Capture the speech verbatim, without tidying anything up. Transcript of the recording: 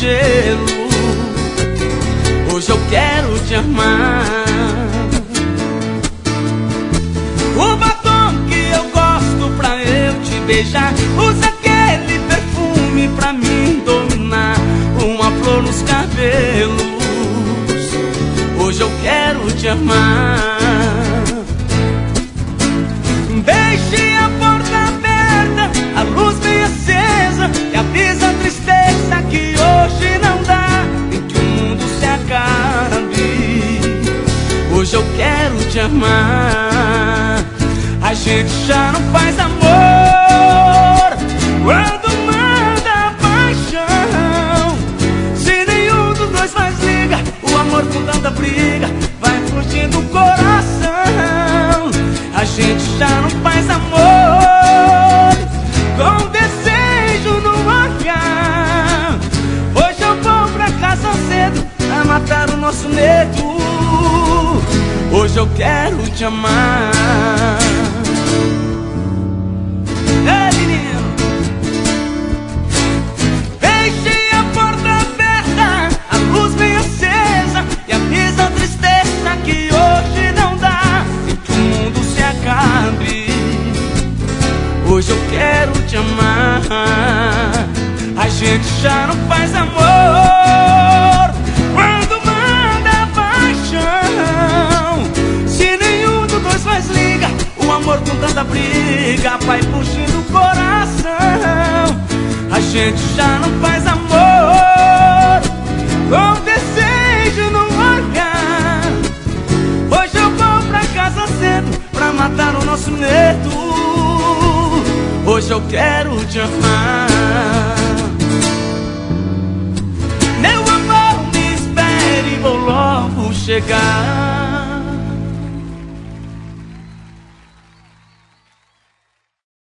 gelo. Hoje eu quero te amar. O batom que eu gosto pra eu te beijar, usa aquele perfume pra mim dominar. Uma flor nos cabelos. Hoje eu quero te amar. Deixe a porta aberta, a luz bem acesa, e avisa a tristeza que hoje não dá, em que o mundo se acabe. Hoje eu quero te amar. A gente já não faz amor quando manda a paixão. Se nenhum dos dois faz liga, o amor com tanta briga vai fugindo do coração. A gente já não faz amor com desejo no olhar. Hoje eu vou pra casa cedo pra matar o nosso medo. Hoje eu quero te amar. Ei, menino, deixe a porta aberta, a luz bem acesa, e avisa a tristeza que hoje não dá, e que o mundo se acabe. Hoje eu quero te amar. A gente já não faz amor quando manda a paixão. Se nenhum dos dois faz liga, o amor com tanta briga vai fugindo do coração. A gente já não faz amor com desejo no olhar. Hoje eu vou pra casa cedo pra matar o nosso medo. Hoje eu quero te amar. Meu amor, me espere, vou logo chegar.